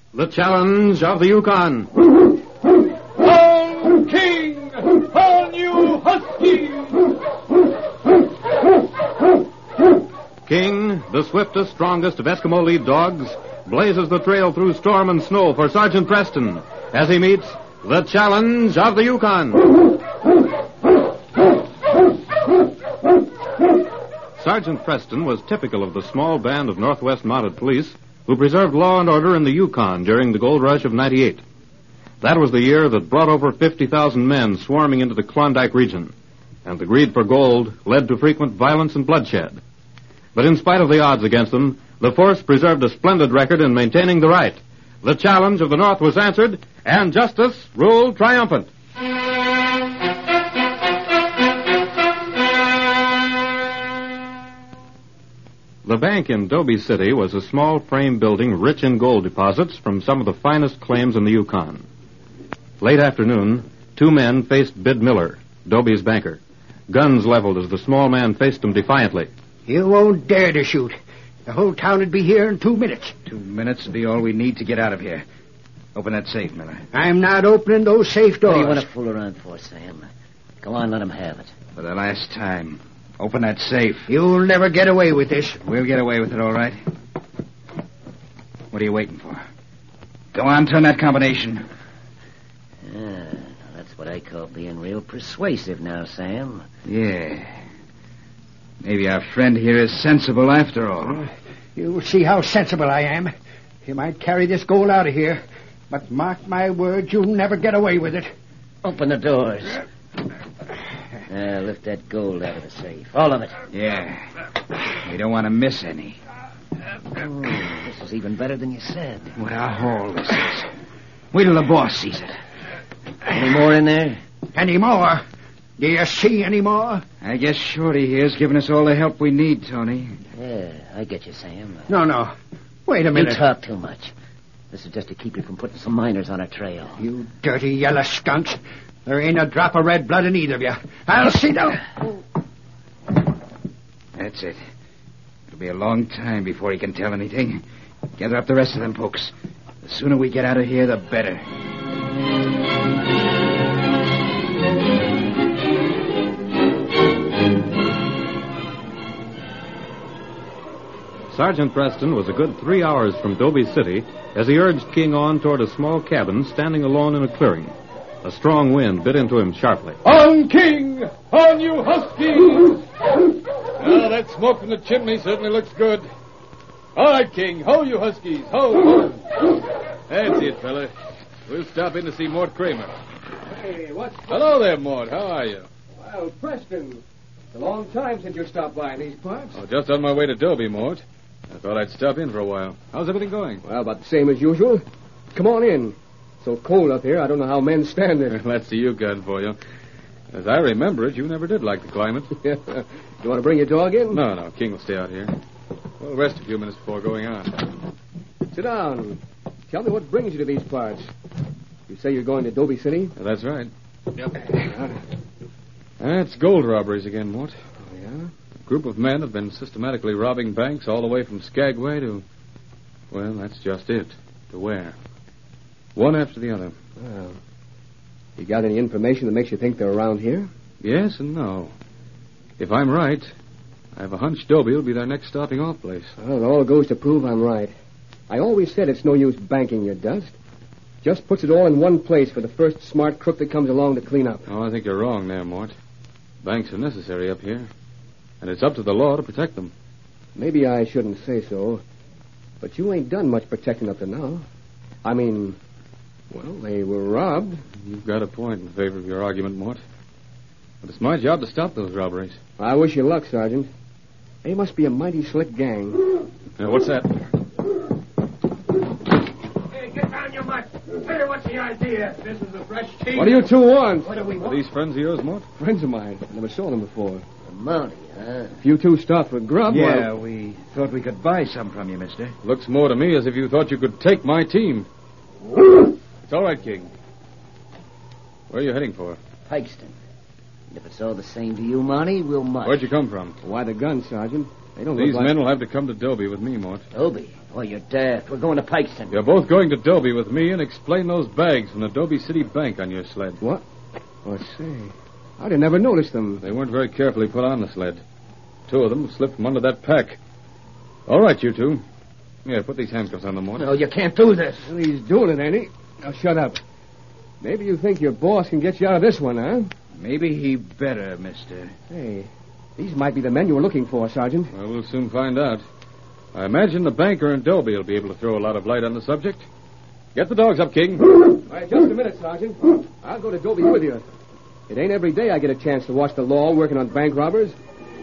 The Challenge of the Yukon. On King! On you Huskies! King, the swiftest, strongest of Eskimo lead dogs, blazes the trail through storm and snow for Sergeant Preston as he meets the Challenge of the Yukon. Sergeant Preston was typical of the small band of Northwest Mounted Police who preserved law and order in the Yukon during the gold rush of '98. That was the year that brought over 50,000 men swarming into the Klondike region, and the greed for gold led to frequent violence and bloodshed. But in spite of the odds against them, the force preserved a splendid record in maintaining the right. The challenge of the North was answered, and justice ruled triumphant. The bank in Dobie City was a small frame building rich in gold deposits from some of the finest claims in the Yukon. Late afternoon, two men faced Bid Miller, Dobie's banker. Guns leveled as the small man faced them defiantly. You won't dare to shoot. The whole town would be here in 2 minutes. 2 minutes will be all we need to get out of here. Open that safe, Miller. I'm not opening those safe doors. What do you want to fool around for, Sam? Go on, let him have it. For the last time. Open that safe. You'll never get away with this. We'll get away with it, all right. What are you waiting for? Go on, turn that combination. That's what I call being real persuasive now, Sam. Yeah. Maybe our friend here is sensible after all. You'll see how sensible I am. You might carry this gold out of here, but mark my words, you'll never get away with it. Open the doors. Lift that gold out of the safe. All of it. Yeah. We don't want to miss any. This is even better than you said. What a haul this is. Wait till the boss sees it. Any more in there? Any more? Do you see any more? I guess Shorty here's giving us all the help we need, Tony. Yeah, I get you, Sam. No. Wait a minute. You talk too much. This is just to keep you from putting some miners on our trail. You dirty yellow skunks. There ain't a drop of red blood in either of you. I'll see them. That's it. It'll be a long time before he can tell anything. Gather up the rest of them folks. The sooner we get out of here, the better. Sergeant Preston was a good 3 hours from Dobie City as he urged King on toward a small cabin standing alone in a clearing. A strong wind bit into him sharply. On King! On you Huskies! That smoke from the chimney certainly looks good. All right, King. Ho, you Huskies. Ho. That's it, fella. We'll stop in to see Mort Kramer. Hey, what's... Hello there, Mort. How are you? Well, Preston, it's a long time since you stopped by in these parts. Oh, just on my way to Dobie, Mort. I thought I'd stop in for a while. How's everything going? Well, about the same as usual. Come on in. So cold up here, I don't know how men stand it. That's the Yukon for you. As I remember it, you never did like the climate. You want to bring your dog in? No. King will stay out here. We'll rest a few minutes before going on. Sit down. Tell me what brings you to these parts. You say you're going to Dobie City? That's right. Yep. That's gold robberies again, Mort. Oh, yeah? A group of men have been systematically robbing banks all the way from Skagway to... Well, that's just it. To where? One after the other. Well, you got any information that makes you think they're around here? Yes and no. If I'm right, I have a hunch Dobie will be their next stopping off place. Well, it all goes to prove I'm right. I always said it's no use banking your dust. Just puts it all in one place for the first smart crook that comes along to clean up. Oh, I think you're wrong there, Mort. Banks are necessary up here. And it's up to the law to protect them. Maybe I shouldn't say so. But you ain't done much protecting up to now. I mean... Well, they were robbed. You've got a point in favor of your argument, Mort. But it's my job to stop those robberies. I wish you luck, Sergeant. They must be a mighty slick gang. What's that? Hey, get down your mutt. Hey, what's the idea? This is a fresh team. What do you two want? What do we Are want? these friends of yours, Mort? Friends of mine. Never saw them before. A Mountie, huh? If you two stop for grub, Yeah, well... we thought we could buy some from you, mister. Looks more to me as if you thought you could take my team. It's all right, King. Where are you heading for? Pikeston. And if it's all the same to you, Mountie, we'll march. Where'd you come from? Why the gun, Sergeant? They don't These look like... men will have to come to Dobie with me, Mort. Dobie? Oh, you're daft. We're going to Pikeston. You're both going to Dobie with me and explain those bags from the Dobie City Bank on your sled. What? Oh, say. I'd have never noticed them. They weren't very carefully put on the sled. 2 of them slipped from under that pack. All right, you 2. Here, put these handcuffs on them, Mort. No, you can't do this. Well, he's doing it, ain't he? Now, shut up. Maybe you think your boss can get you out of this one, huh? Maybe he better, mister. Hey, these might be the men you were looking for, Sergeant. Well, we'll soon find out. I imagine the banker in Dobie will be able to throw a lot of light on the subject. Get the dogs up, King. All right, just a minute, Sergeant. I'll go to Dobie with you. It ain't every day I get a chance to watch the law working on bank robbers.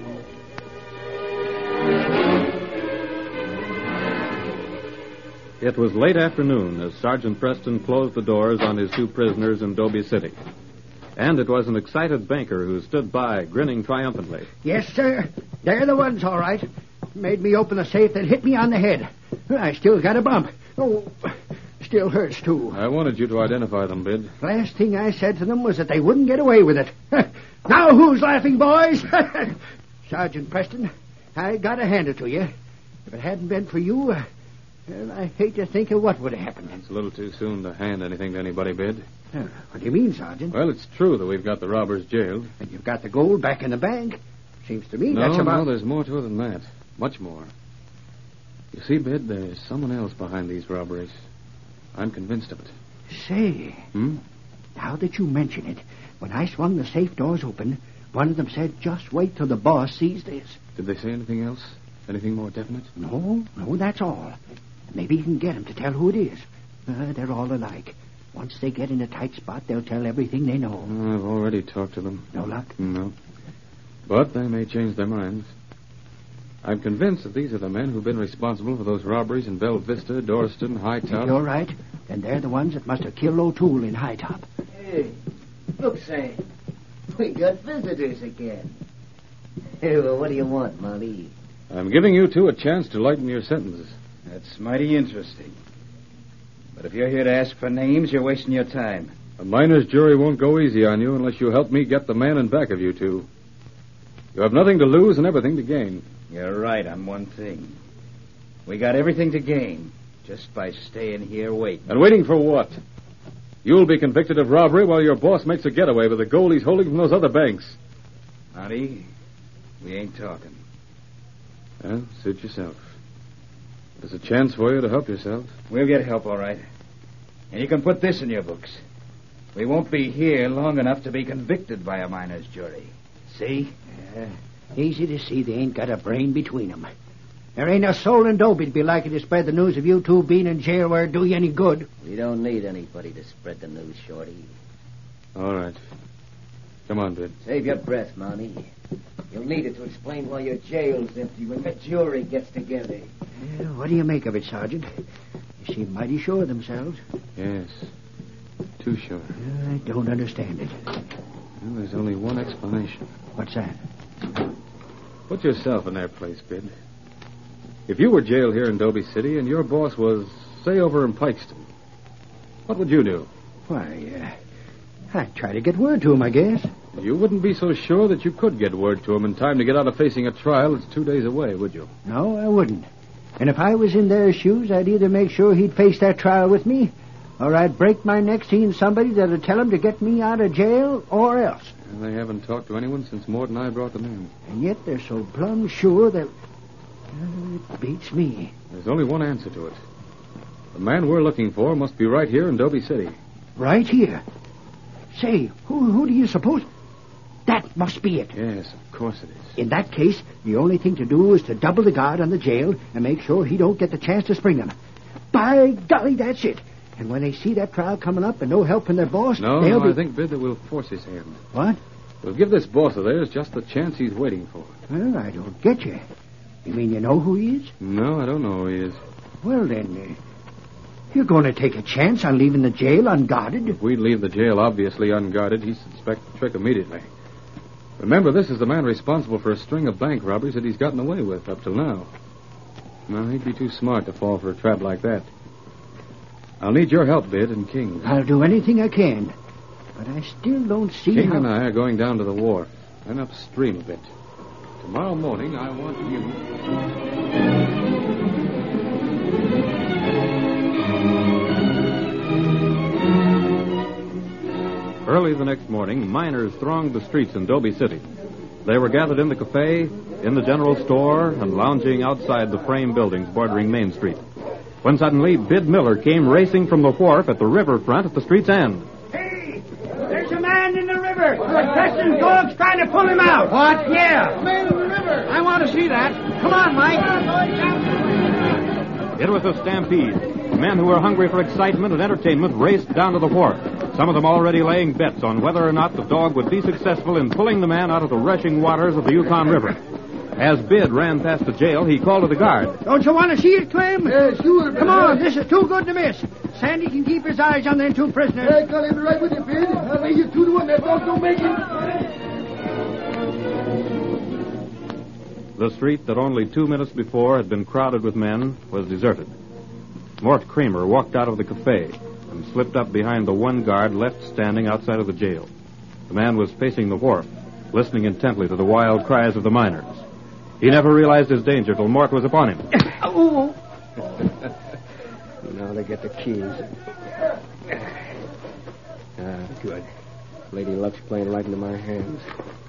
It was late afternoon as Sergeant Preston closed the doors on his 2 prisoners in Dobie City. And it was an excited banker who stood by, grinning triumphantly. Yes, sir. They're the ones, all right. Made me open the safe that hit me on the head. I still got a bump. Oh, still hurts, too. I wanted you to identify them, Bid. Last thing I said to them was that they wouldn't get away with it. Now who's laughing, boys? Sergeant Preston, I gotta hand it to you. If it hadn't been for you, well, I hate to think of what would have happened. It's a little too soon to hand anything to anybody, Bid. What do you mean, Sergeant? Well, it's true that we've got the robbers jailed. And you've got the gold back in the bank. Seems to me No, that's about... no, there's more to it than that. Much more. You see, Bid, there's someone else behind these robberies. I'm convinced of it. Say, now that you mention it, when I swung the safe doors open, one of them said, just wait till the boss sees this. Did they say anything else? Anything more definite? No, that's all. Maybe you can get them to tell who it is. They're all alike. Once they get in a tight spot, they'll tell everything they know. I've already talked to them. No luck? No. But they may change their minds. I'm convinced that these are the men who've been responsible for those robberies in Belle Vista, Dorston, High Top. If you're right, then they're the ones that must have killed O'Toole in High Top. Hey, look, Sam. We got visitors again. Hey, well, what do you want, Molly? I'm giving you 2 a chance to lighten your sentences. That's mighty interesting. But if you're here to ask for names, you're wasting your time. A miner's jury won't go easy on you unless you help me get the man in back of you 2. You have nothing to lose and everything to gain. You're right on one thing. We got everything to gain just by staying here waiting. And waiting for what? You'll be convicted of robbery while your boss makes a getaway with the gold he's holding from those other banks. Honey, we ain't talking. Well, suit yourself. There's a chance for you to help yourself. We'll get help, all right. And you can put this in your books. We won't be here long enough to be convicted by a miner's jury. See? Easy to see they ain't got a brain between them. There ain't a soul in Dobie to be likely to spread the news of you 2 being in jail where it do you any good. We don't need anybody to spread the news, Shorty. All right. Come on, Bid. Save your breath, Monty. You'll need it to explain why your jail's empty when the jury gets together. What do you make of it, Sergeant? You seem mighty sure of themselves. Yes. Too sure. I don't understand it. Well, there's only one explanation. What's that? Put yourself in their place, Bid. If you were jailed here in Dobie City and your boss was, say, over in Pikeston, what would you do? Why, I'd try to get word to him, I guess. You wouldn't be so sure that you could get word to him in time to get out of facing a trial that's 2 days away, would you? No, I wouldn't. And if I was in their shoes, I'd either make sure he'd face that trial with me, or I'd break my neck seeing somebody that'd tell him to get me out of jail, or else. And they haven't talked to anyone since Mort and I brought them in. And yet they're so plumb sure that... it beats me. There's only one answer to it. The man we're looking for must be right here in Dobie City. Right here? Say, who do you suppose... That must be it. Yes, of course it is. In that case, the only thing to do is to double the guard on the jail and make sure he don't get the chance to spring them. By golly, that's it. And when they see that trial coming up and no help from their boss, No, they'll be... I think, Bid, that we'll force his hand. What? We'll give this boss of theirs just the chance he's waiting for. Well, I don't get you. You mean you know who he is? No, I don't know who he is. Well, then, you're going to take a chance on leaving the jail unguarded? If we'd leave the jail obviously unguarded, he'd suspect the trick immediately. Remember, this is the man responsible for a string of bank robberies that he's gotten away with up till now. No, he'd be too smart to fall for a trap like that. I'll need your help, Bid, and King. I'll do anything I can. But I still don't see King how... and I are going down to the wharf and upstream a bit to Tomorrow morning, I want you... Early the next morning, miners thronged the streets in Dobie City. They were gathered in the cafe, in the general store, and lounging outside the frame buildings bordering Main Street. When suddenly, Bid Miller came racing from the wharf at the riverfront at the street's end. Hey! There's a man in the river! Preston's dog's trying to pull him out! What? Yeah! Man in the river! I want to see that. Come on, Mike! It was a stampede. Men who were hungry for excitement and entertainment raced down to the wharf, some of them already laying bets on whether or not the dog would be successful in pulling the man out of the rushing waters of the Yukon River. As Bid ran past the jail, he called to the guard. Don't you want to see it, Clem? Yeah, sure. Come on, this is too good to miss. Sandy can keep his eyes on them two prisoners. I got him right with you, Bid. I'll lay you 2-1. That dog don't make it. The street that only 2 minutes before had been crowded with men was deserted. Mort Kramer walked out of the cafe and slipped up behind the one guard left standing outside of the jail. The man was facing the wharf, listening intently to the wild cries of the miners. He never realized his danger till Mort was upon him. Oh! Now they get the keys. Good. Lady Luck's playing right into my hands.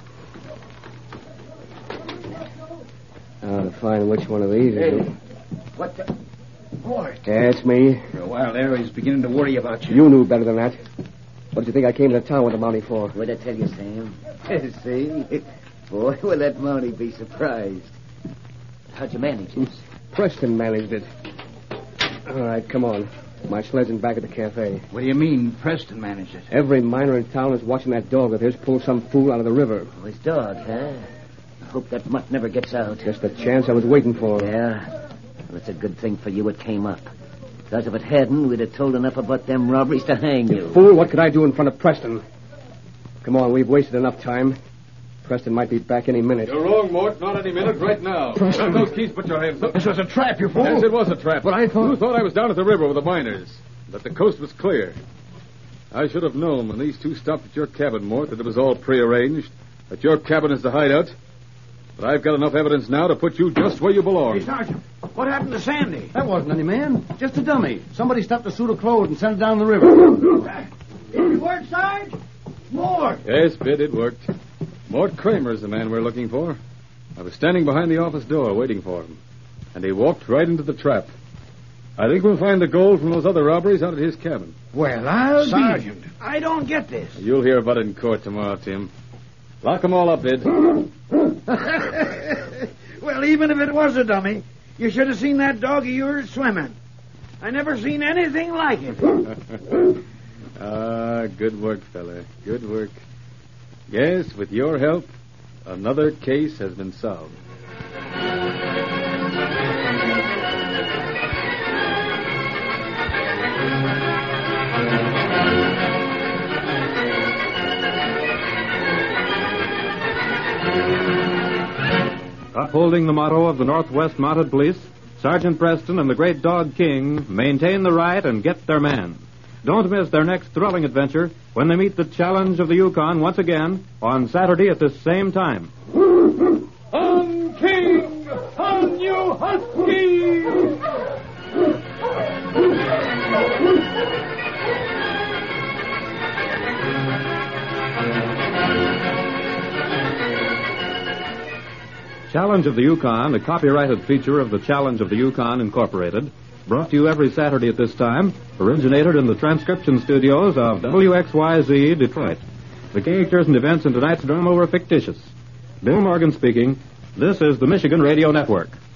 Now to find which one of these is it. What the... Mort. That's me. For a while there, he's beginning to worry about you. You knew better than that. What did you think I came to town with the Mountie for? What'd I tell you, Sam? See? Boy, will that Mountie be surprised. How'd you manage it? Preston managed it. All right, come on. My sled's in back at the cafe. What do you mean, Preston managed it? Every miner in town is watching that dog of his pull some fool out of the river. Oh, his dog, huh? I hope that mutt never gets out. Just the chance I was waiting for. Yeah? Well, it's a good thing for you it came up. Because if it hadn't, we'd have told enough about them robberies to hang you. Fool, what could I do in front of Preston? Come on, we've wasted enough time. Preston might be back any minute. You're wrong, Mort. Not any minute. Right now. Grab those keys. Put your hands up. This was a trap, you fool. Yes, it was a trap. But I thought... You thought I was down at the river with the miners. That the coast was clear. I should have known when these two stopped at your cabin, Mort, that it was all prearranged. That your cabin is the hideout. But I've got enough evidence now to put you just where you belong. Hey, Sergeant, what happened to Sandy? That wasn't any man. Just a dummy. Somebody stuffed a suit of clothes and sent it down the river. Did it work, Sarge? More. Yes, Bid, it worked. Mort Kramer's the man we're looking for. I was standing behind the office door waiting for him. And he walked right into the trap. I think we'll find the gold from those other robberies out at his cabin. Well, I'll Sergeant, I don't get this. You'll hear about it in court tomorrow, Tim. Lock them all up, Bid. Well, even if it was a dummy, you should have seen that dog of yours swimming. I never seen anything like it. Good work, fella. Good work. Yes, with your help, another case has been solved. Upholding the motto of the Northwest Mounted Police, Sergeant Preston and the great dog King maintain the right and get their man. Don't miss their next thrilling adventure when they meet the challenge of the Yukon once again on Saturday at this same time. On King! On you Huskies! Challenge of the Yukon, a copyrighted feature of the Challenge of the Yukon Incorporated, brought to you every Saturday at this time, originated in the transcription studios of WXYZ Detroit. The characters and events in tonight's drama were fictitious. Bill Morgan speaking. This is the Michigan Radio Network.